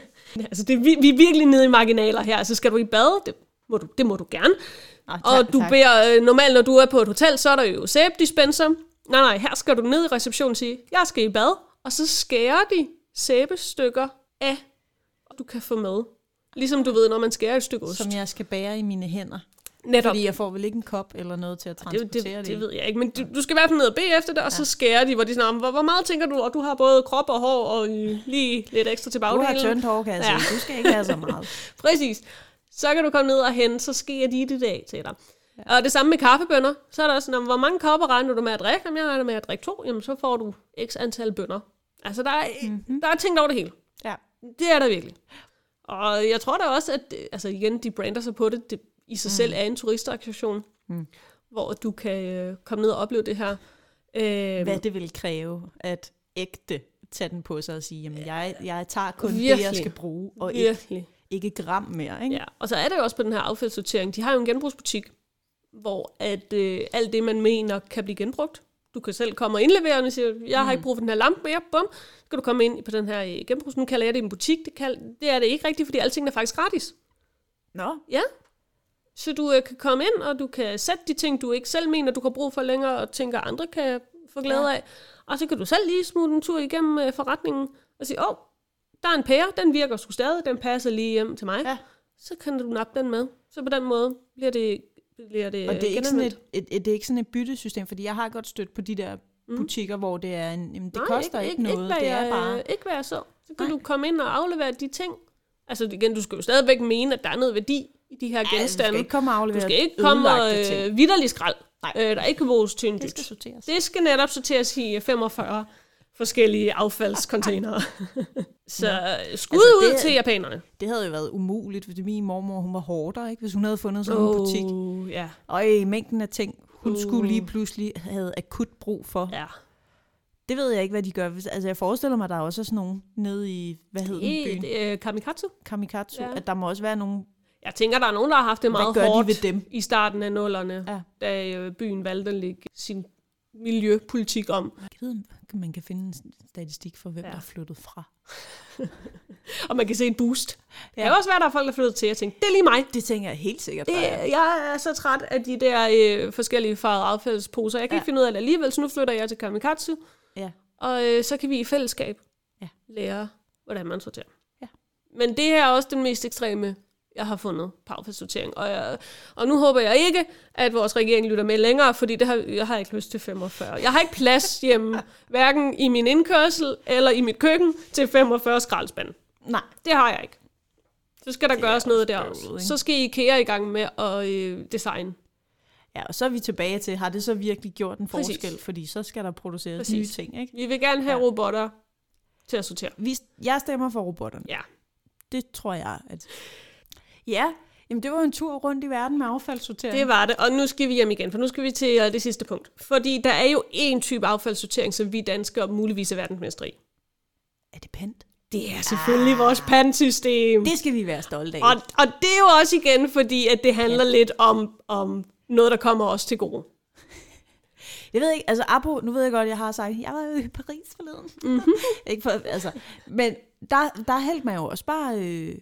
er virkelig nede i marginaler her. Altså skal du i bad, det må du gerne. Og du beder, normalt når du er på et hotel, så er der jo sæbedispenser. Nej, her skal du ned i receptionen og sige, jeg skal i bad. Og så skærer de sæbestykker af, og du kan få med. Ligesom du ved, når man skærer et stykke ost. Som jeg skal bære i mine hænder. Netop. Fordi jeg får vel ikke en kop eller noget til at transportere det. Det ved jeg ikke, men du skal i hvert fald ned og bede efter det, og så skærer de, hvor de sådan, hvor meget tænker du, og du har både krop og hår, og lige lidt ekstra til bagdelen. Du har tyndt hår, kan jeg sige. Du skal ikke have så meget. Præcis. Så kan du komme ned og hente, så skærer de det af til dig. Ja. Og det samme med kaffebønner. Så er der sådan, hvor mange kopper regner du med at drikke? Jamen, jeg regner med at drikke 2, jamen så får du x antal bønner. Altså, der er tænkt over det hele. Ja. Det er der virkelig. Og jeg tror da også, at igen, de brander sig på det. Det i sig selv er en turistattraktion, hvor du kan komme ned og opleve det her. Hvad det vil kræve at ægte tage den på sig og sige, jamen jeg tager kun virkelig, det, jeg skal bruge, og ikke gram mere. Ikke? Ja, og så er det jo også på den her affaldssortering. De har jo en genbrugsbutik, hvor at alt det, man mener, kan blive genbrugt. Du kan selv komme og indlevere, og sige, jeg har ikke brug for den her lampe mere, bum, så kan du komme ind på den her genbrugs. Nu kalder jeg det en butik, det er det ikke rigtigt, fordi alting er faktisk gratis. Nå. Ja. Så du kan komme ind, og du kan sætte de ting, du ikke selv mener, du har brug for længere, og tænker, andre kan få glæde af. Og så kan du selv lige smutte en tur igennem forretningen, og sige, der er en pære, den virker sgu stadig, den passer lige hjem til mig. Ja. Så kan du nappe den med. Så på den måde bliver det og det er ikke sådan det er ikke sådan et byttesystem, fordi jeg har godt stødt på de der butikker, hvor det er det koster ikke noget. Det er bare ikke hvad jeg så. Så kan du komme ind og aflevere de ting. Altså igen, du skal jo stadigvæk mene, at der er noget værdi i de her genstande. Du skal ikke komme og aflevere. Du skal ikke komme og vitterlig skrald. Der ikke kan bruges til en dyt. Det skal sorteres. Det skal netop sorteres i 45 forskellige affaldscontainere. Så skud ud til japanerne. Det havde jo været umuligt, fordi min mormor, hun var hårdere, ikke? Hvis hun havde fundet sådan en butik. Ja. Og i mængden af ting, hun skulle lige pludselig have akut brug for. Ja. Det ved jeg ikke, hvad de gør. Altså, jeg forestiller mig, der er også sådan nogen nede i, hvad hedder den byen? Kamikatsu, ja. At der må også være nogen. Jeg tænker, der er nogen, der har haft det meget hårdt de ved dem? I starten af 00'erne, da byen valgte at lægge sin miljøpolitik om. Jeg ved, man kan finde en statistik for, hvem der er flyttet fra. Og man kan se en boost. Det kan også være, der er folk, der er flyttet til. Jeg tænkte, det er lige mig. Det tænker jeg helt sikkert. Jeg er så træt af de der forskellige farvede affaldsposer. Jeg kan ikke finde ud af det alligevel, så nu flytter jeg til Kamikatsu. Ja. Og så kan vi i fællesskab lære, hvordan man sorterer. Ja. Men det her er også den mest ekstreme, jeg har fundet på affaldssortering. Og nu håber jeg ikke, at vores regering lytter med længere, fordi jeg har ikke lyst til 45. Jeg har ikke plads hjemme, hverken i min indkørsel eller i mit køkken, til 45 skraldespande. Nej. Det har jeg ikke. Så skal der gøres noget der også. Så skal IKEA i gang med at designe. Ja, og så er vi tilbage til, har det så virkelig gjort en forskel? Fordi så skal der produceres nye ting, ikke? Vi vil gerne have robotter til at sortere. Jeg stemmer for robotterne. Ja. Det tror jeg, at... Ja, jamen det var en tur rundt i verden med affaldssortering. Det var det, og nu skal vi hjem igen, for nu skal vi til det sidste punkt. Fordi der er jo en type affaldssortering, som vi danskere muligvis er verdensmestre i. Er det pant? Det er selvfølgelig vores pantsystem. Det skal vi være stolte af. Og det er jo også igen, fordi at det handler lidt om noget, der kommer os til gode. Jeg ved ikke, altså nu ved jeg godt, jeg har sagt, jeg var jo i Paris forleden. Mm-hmm. Ikke for, altså, men der hældte man jo også bare...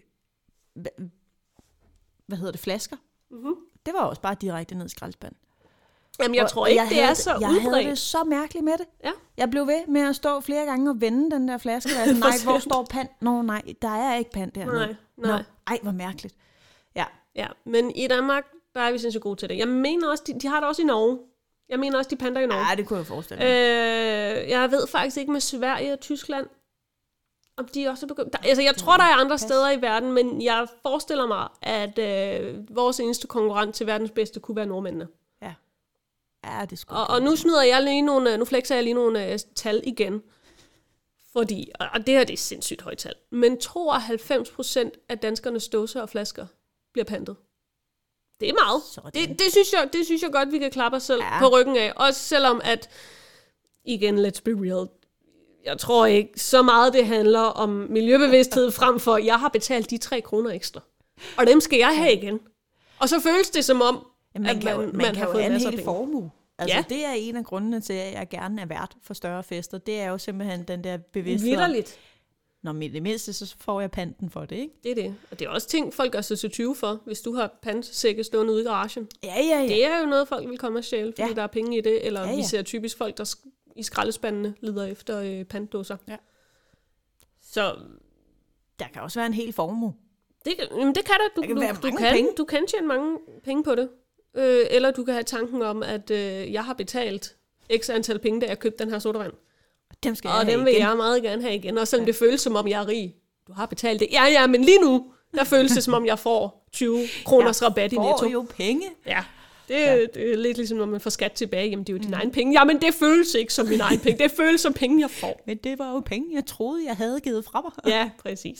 hvad hedder det, flasker. Mm-hmm. Det var også bare direkte ned i skraldespanden. Jamen, jeg tror ikke, det er så udbredt. Jeg havde det så mærkeligt med det. Ja. Jeg blev ved med at stå flere gange og vende den der flaske. Nej, hvor står pant? Nå, nej, der er ikke pant dernede. Nej. Ej, hvor mærkeligt. Ja, men i Danmark, der er vi sindssygt gode til det. Jeg mener også, de har det også i Norge. Jeg mener også, de panter i Norge. Ja, det kunne jeg forestille mig. Jeg ved faktisk ikke med Sverige og Tyskland, om de også er begyndt. Altså, jeg tror, der er andre steder i verden, men jeg forestiller mig, at vores eneste konkurrent til verdens bedste kunne være nordmændene. Ja, det skulle. Og nu smider jeg lige nu flexer jeg lige nogle tal igen. Fordi, og det her det er sindssygt højt tal, men 92% af danskernes dåser og flasker bliver pantet. Det er meget. Det synes jeg godt, vi kan klappe os selv på ryggen af. Også selvom at, igen, let's be real, jeg tror ikke så meget, det handler om miljøbevidsthed frem for, jeg har betalt de 3 kroner ekstra. Og dem skal jeg have igen. Og så føles det som om, man kan jo have en hel formue. Altså, det er en af grundene til, at jeg gerne er vært for større fester. Det er jo simpelthen den der bevidsthed. Vitterligt. Når med det mindste, så får jeg panten for det, ikke? Det er det. Og det er også ting, folk gør sig til 20 for, hvis du har pantsække stående ude i garagen. Ja. Det er jo noget, folk vil komme og stjæle, fordi der er penge i det. Eller vi ser typisk folk, der i skraldespandene leder efter pantdåser. Ja. Så der kan også være en hel formue. Det kan der. Du kan tjene mange penge på det. Eller du kan have tanken om, at jeg har betalt x antal penge, da jeg købte den her sodavand. Dem vil jeg meget gerne have igen. Og selvom det føles som om, jeg er rig. Du har betalt det. Ja, men lige nu, der føles det som om, jeg får 20 kroners rabat i Netto. Jeg får jo penge. Ja, det er lidt ligesom, når man får skat tilbage. Jamen, det er jo dine egne penge. Jamen, det føles ikke som mine egne penge. Det føles som penge, jeg får. Men det var jo penge, jeg troede, jeg havde givet fra mig. Ja, præcis.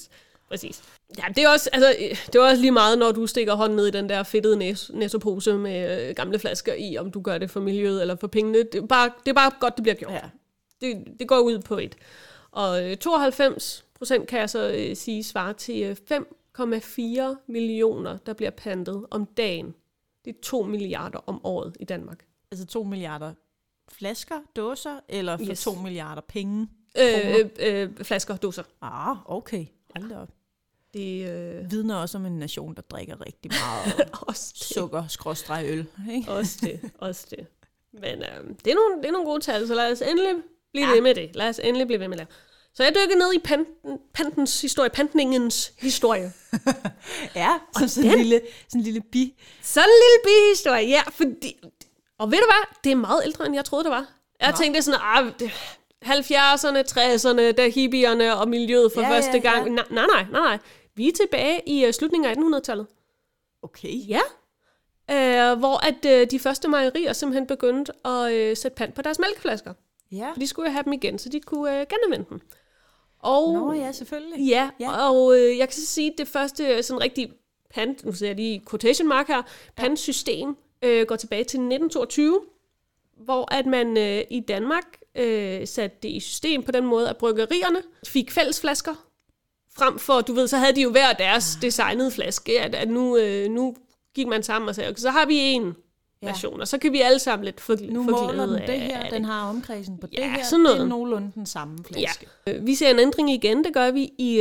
Præcis. Ja, det er også lige meget, når du stikker hånden ned i den der fedtede Netto-pose med gamle flasker i, om du gør det for miljøet eller for pengene. Det er bare godt, det bliver gjort. Ja. Det går ud på et. Og 92% kan jeg så sige svarer til 5,4 millioner, der bliver pantet om dagen. Det er 2 milliarder om året i Danmark. Altså 2 milliarder flasker, dåser, eller for 2 milliarder penge? Flasker, dåser. Okay. Hold da op. Det vidner også om en nation, der drikker rigtig meget sukker, øl. Ikke? Også det. Men det er nogle gode tal, så lad os endelig blive ved med det. Så jeg dykker ned i pantningens historie. Ja, sådan en lille bihistorie, ja, fordi... Og ved du hvad? Det er meget ældre, end jeg troede, det var. Jeg tænkte sådan, 70'erne, 60'erne, da hippierne og miljøet for første gang. Nej. Vi er tilbage i slutningen af 1800-tallet. Okay. Ja. Hvor at de første mejerier simpelthen begyndte at sætte pant på deres mælkeflasker. Ja. For de skulle jo have dem igen, så de kunne genanvende dem. Og, selvfølgelig. Ja, og jeg kan så sige, at det første sådan rigtig pant, nu ser jeg lige quotation mark her, pantsystem går tilbage til 1922, hvor at man i Danmark satte det i system på den måde, at bryggerierne fik fælles flasker, frem for, du ved, så havde de jo hver deres designede flaske, at nu gik man sammen og sagde, okay, så har vi en version, og så kan vi alle sammen lidt få glæde af. Nu måler den det her, den har omkredsen på det her, sådan noget. det er nogenlunde den samme flaske. Ja. Vi ser en ændring igen, det gør vi i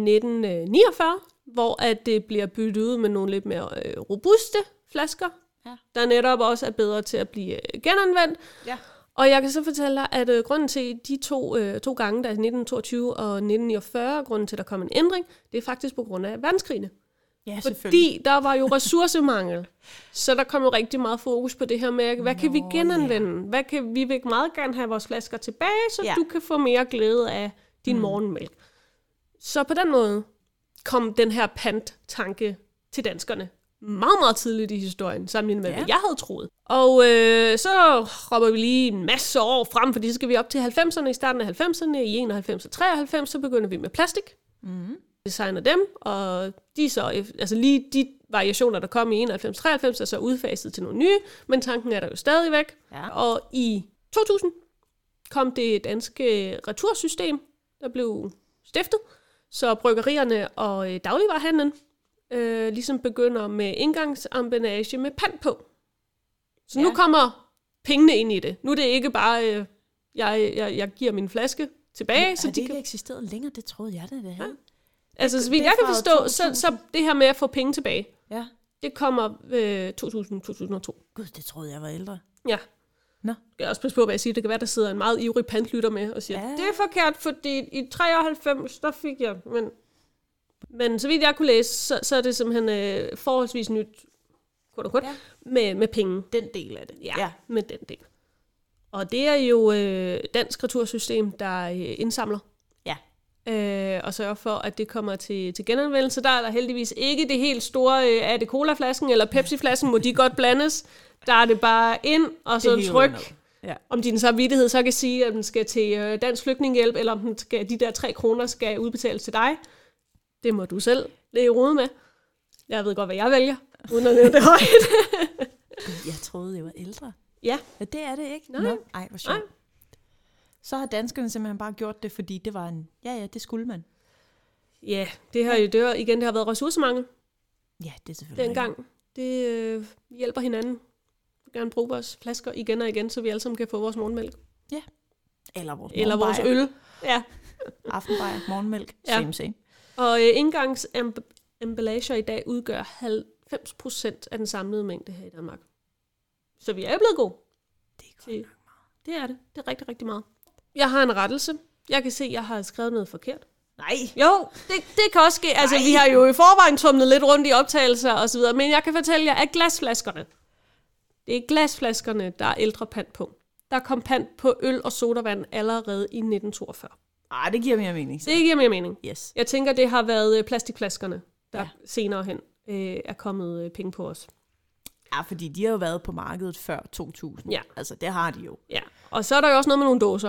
1949, hvor at det bliver byttet ud med nogle lidt mere robuste flasker, der netop også er bedre til at blive genanvendt. Ja. Og jeg kan så fortælle dig, at grunden til de to gange, der er 1922 og 1949, grunden til, at der kom en ændring, det er faktisk på grund af verdenskrigene. Ja, fordi der var jo ressourcemangel. Så der kom jo rigtig meget fokus på det her med, hvad kan vi genanvende? Vi vil meget gerne have vores flasker tilbage, så du kan få mere glæde af din morgenmælk. Så på den måde kom den her pant-tanke til danskerne meget, meget tidligt i historien, sammenlignet med, hvad jeg havde troet. Og så hopper vi lige en masse år frem, fordi så skal vi op til 90'erne, i starten af 90'erne, i 91 og 93, så begynder vi med plastik. Designer dem, og de så, altså lige de variationer, der kom i 91-93, er så udfaset til nogle nye, men tanken er der jo stadigvæk. Ja. Og i 2000 kom det danske retursystem, der blev stiftet, så bryggerierne og dagligvarehandlen ligesom begynder med indgangsemballage med pant på. Så nu kommer pengene ind i det. Nu er det ikke bare, jeg giver min flaske tilbage. Men så det ikke eksisteret længere? Det troede jeg, det havde. Ja. Altså, så vidt jeg kan forstå, så det her med at få penge tilbage, det kommer 2000-2002. Gud, det troede jeg var ældre. Ja. Nå. Jeg skal også passe på, hvad jeg siger. Det kan være, der sidder en meget ivrig pantlytter med og siger, det er forkert, fordi i 93, der fik jeg... Men så vidt jeg kunne læse, så er det simpelthen forholdsvis nyt, med penge. Den del af det. Ja, med den del. Og det er jo Dansk Retursystem, der indsamler. Ja. Og sørger for, at det kommer til genanvendelse. Der er der heldigvis ikke det helt store, er det colaflasken eller Pepsi-flasken, må de godt blandes. Der er det bare ind, og så tryk. Ja. Om din samvittighed så kan sige, at den skal til Dansk Flygtningehjælp, eller om den skal, de der 3 kroner skal udbetales til dig. Det må du selv lægge rode med. Jeg ved godt, hvad jeg vælger, uden at nævne det højt. Jeg troede, jeg var ældre. Ja. Men det er det ikke. Nej. Ej, hvor sjovt. Så har danskerne simpelthen bare gjort det, fordi det var en... Ja, det skulle man. Ja, det har været ressourcemangel. Ja, det er selvfølgelig. Dengang. Det hjælper hinanden. Vi vil gerne bruge vores flasker igen og igen, så vi alle sammen kan få vores morgenmælk. Ja. Eller vores øl. Ja. Aftenbajer, morgenmælk. Same. Og engangsemballager i dag udgør 90% af den samlede mængde her i Danmark. Så vi er jo blevet gode. Det er godt nok meget. Det er det. Det er rigtig, rigtig meget. Jeg har en rettelse. Jeg kan se, at jeg har skrevet noget forkert. Nej. Jo, det kan også ske. Altså, vi har jo i forvejen tumlet lidt rundt i optagelser og så videre, men jeg kan fortælle jer, at glasflaskerne, det er glasflaskerne, der er ældre pant på. Der kom pant på øl og sodavand allerede i 1942. Det giver mere mening. Så. Det giver mere mening. Yes. Jeg tænker, det har været plastikflaskerne, der senere hen er kommet penge på os. Ja, fordi de har jo været på markedet før 2000. Ja. Altså, det har de jo. Ja, og så er der jo også noget med nogle dåser.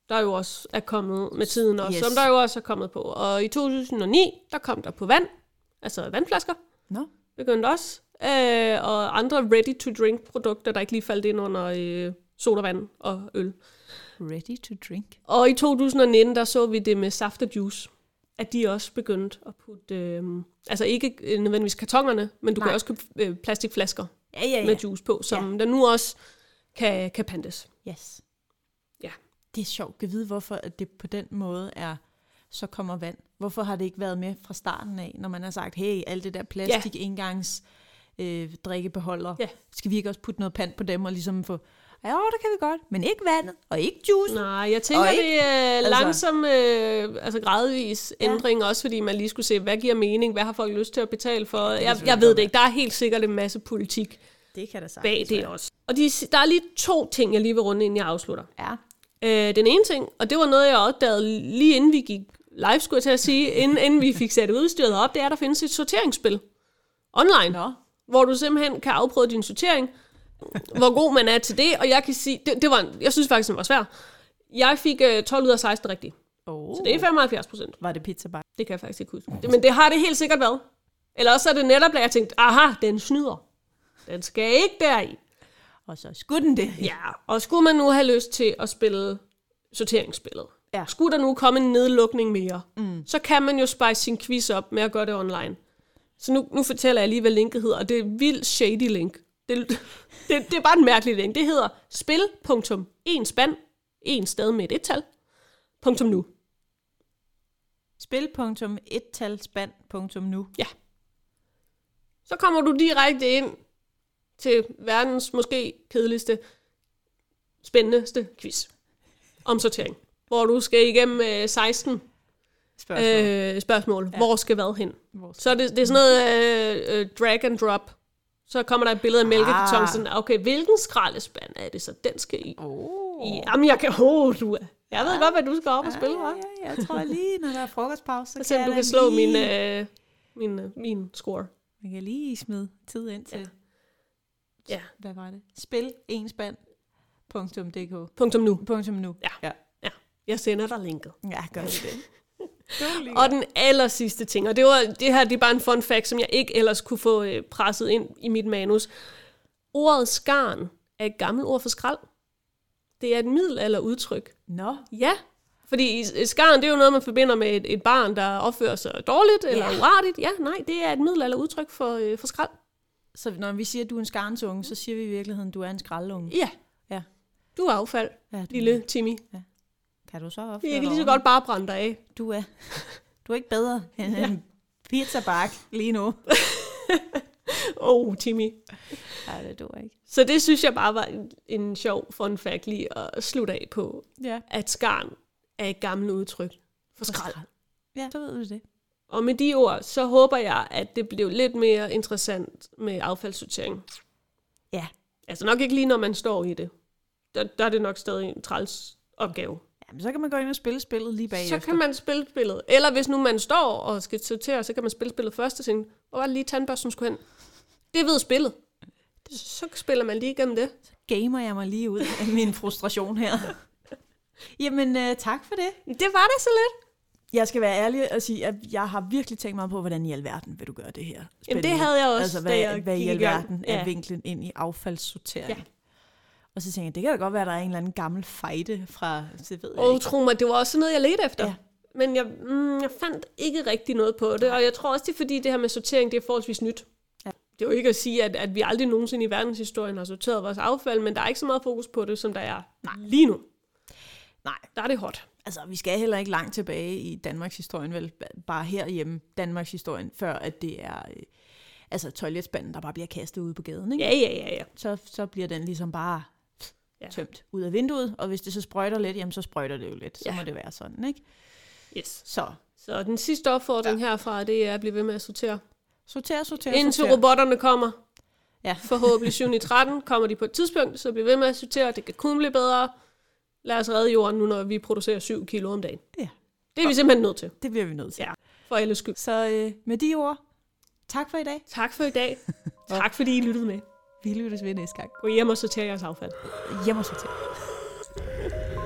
der jo også er kommet med tiden også, som der jo også er kommet på. Og i 2009, der kom der på vand, altså vandflasker, begyndte også, og andre ready-to-drink-produkter, der ikke lige faldt ind under sodavand og øl. Ready to drink. Og i 2019, der så vi det med saft og juice, at de også begyndte at putte, altså ikke nødvendigvis kartonerne, men du kan også købe plastikflasker med juice på, som der nu også kan pantes. Yes. Ja. Det er sjovt at vide, hvorfor det på den måde så kommer vand. Hvorfor har det ikke været med fra starten af, når man har sagt, hey, alt det der plastik engangs drikkebeholder, skal vi ikke også putte noget pant på dem og ligesom få... Ja, det kan vi godt, men ikke vandet, og ikke juice. Nej, jeg tænker, det er langsom, gradvis ændring, også fordi man lige skulle se, hvad giver mening, hvad har folk lyst til at betale for. Jeg ved det ikke, der er helt sikkert en masse politik bag det også. Og der er lige 2 ting, jeg lige vil runde, inden jeg afslutter. Ja. Den ene ting, og det var noget, jeg opdagede lige inden vi gik live, skulle jeg til at sige, inden vi fik sat udstyret op, det er, der findes et sorteringsspil online, hvor du simpelthen kan afprøve din sortering, hvor god man er til det, og jeg kan sige, jeg synes faktisk, det var svært. Jeg fik 12 ud af 16 rigtigt. Så det er 75%. Var det pizzabar? Det kan jeg faktisk ikke huske. Men det har det helt sikkert været. Eller også er det netop, da jeg tænkte, aha, den snyder. Den skal ikke deri. Og så skulle den det. Ja, og skulle man nu have lyst til at spille sorteringsspillet, skulle der nu komme en nedlukning mere, så kan man jo spice sin quiz op med at gøre det online. Så nu fortæller jeg lige, hvad linket hedder, og det er vildt shady link. Det er bare en mærkelig link. Det hedder spil.1spand, 1 sted med et tal, .nu. Spil.1talspand.nu. Ja. Så kommer du direkte ind til verdens måske kedeligste, spændendeste quiz om sortering, hvor du skal igennem 16 spørgsmål. Ja. Hvor skal hvad hen? Så det er sådan noget drag and drop. Så kommer der et billede af mælkekarton, sådan, okay, hvilken skraldespand er det så, den skal i? Jamen, jeg kan, jeg ved godt, hvad du skal op og spille, hva'? Ja, jeg tror lige, når der er frokostpause, så kan du kan slå min score. Jeg kan lige smide tid ind til, hvad var det? Spil 1spand.dk. Ja. Jeg sender dig linket. Ja, gør det. Og den aller sidste ting, og det er bare en fun fact, som jeg ikke ellers kunne få presset ind i mit manus. Ordet skarn er et gammelt ord for skrald. Det er et middelalderudtryk. Ja, fordi skarn, det er jo noget, man forbinder med et barn, der opfører sig dårligt eller uartigt. Ja, nej, det er et middelalderudtryk for skrald. Så når vi siger, at du er en skarnsunge, så siger vi i virkeligheden, at du er en skraldunge. Ja. Du er affald, lille Timmy. Ja. Kan du så opføre jeg kan lige så godt bare brænde dig af. Du er ikke bedre end en pizzabak lige nu. Timmy. Nej, det duer ikke. Så det synes jeg bare var en sjov fun fact lige at slutte af på. Ja. At skarn er et gammelt udtryk for skrald. Ja, så ved du det. Og med de ord, så håber jeg, at det blev lidt mere interessant med affaldssortering. Ja. Altså nok ikke lige, når man står i det. Der er det nok stadig en træls opgave. Jamen, så kan man gå ind og spille spillet lige bagefter. Så kan man spille spillet. Eller hvis nu man står og skal sortere, så kan man spille spillet først og tænke, hvor var det lige tandbørsten skulle hen? Det ved spillet. Så spiller man lige igennem det. Så gamer jeg mig lige ud af min frustration her. Jamen, tak for det. Det var det så lidt. Jeg skal være ærlig og sige, at jeg har virkelig tænkt meget på, hvordan i alverden vil du gøre det her. Jamen, det havde jeg også, altså, hvad i alverden er vinklen ind i affaldssortering. Ja. Og så tænkte jeg, det kan da godt være, at der er en eller anden gammel fejde fra, det ved jeg ikke. Tro mig, det var også noget, jeg ledte efter. Ja. Men jeg fandt ikke rigtig noget på det, og jeg tror også, det er fordi, det her med sortering, det er forholdsvis nyt. Ja. Det er jo ikke at sige, at vi aldrig nogensinde i verdenshistorien har sorteret vores affald, men der er ikke så meget fokus på det, som der er lige nu. Nej. Der er det hot. Altså, vi skal heller ikke langt tilbage i Danmarks historien, vel bare herhjemme, Danmarks historien, før at det er toiletspanden, der bare bliver kastet ud på gaden, ikke? Ja. Så bliver den ligesom bare tømt ud af vinduet, og hvis det så sprøjter lidt, jamen så sprøjter det jo lidt. Så må det være sådan, ikke? Yes. Så den sidste opfordring herfra, det er at blive ved med at sortere. Sortere. Indtil robotterne kommer. Ja. Forhåbentlig 7-13 kommer de på et tidspunkt, så bliv ved med at sortere. Det kan kun blive bedre. Lad os redde jorden nu, når vi producerer 7 kilo om dagen. Ja. Det er vi simpelthen nødt til. Det bliver vi nødt til. Ja, for alles skyld. Så med de ord, tak for i dag. Tak for i dag. Tak fordi I lyttede med. Vi lyttes ved næste gang. Gå hjem og sortere jeres affald. Hjem og sortere.